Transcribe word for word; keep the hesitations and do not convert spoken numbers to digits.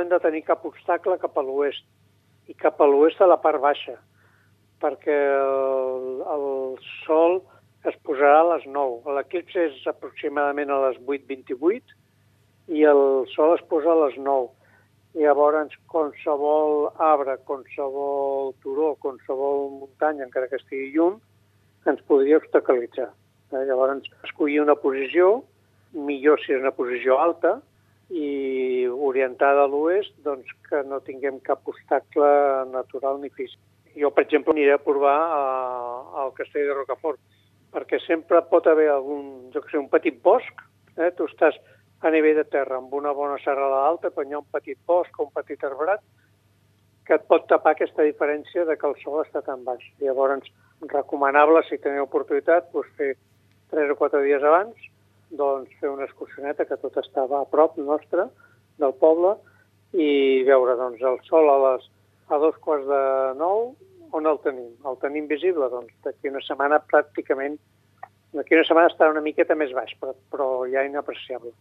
hem de tenir cap obstacle cap a l'oest, i cap a l'oest a la part baixa, perquè el, el sol es posarà a les nou. L'eclipsi és aproximadament a les vuit vint-i-vuit i el sol es posa a les nou. I llavors qualsevol arbre, qualsevol turó, qualsevol muntanya, encara que estigui lluny, ens podria obstaculitzar. Eh? Llavors escollir una posició, millor si és una posició alta, i orientada a l'oest, doncs que no tinguem cap obstacle natural ni físic. Jo, per exemple, aniré a provar a, al castell de Rocafort, perquè sempre pot haver algun, jo que sé, un petit bosc, eh? Tu estàs a nivell de terra amb una bona serralada alta, però hi ha un petit bosc o un petit arbrat que et pot tapar aquesta diferència de que el sol està tan baix. Llavors, recomanable, si teniu oportunitat, doncs fer tres o quatre dies abans, doncs fer una excursioneta, que tot estava a prop nostre, del poble, i veure doncs, el sol a, les, a dos quarts de nou, on el tenim? El tenim visible? Doncs d'aquí una setmana pràcticament, d'aquí una setmana estarà una miqueta més baix, però, però ja inapreciable.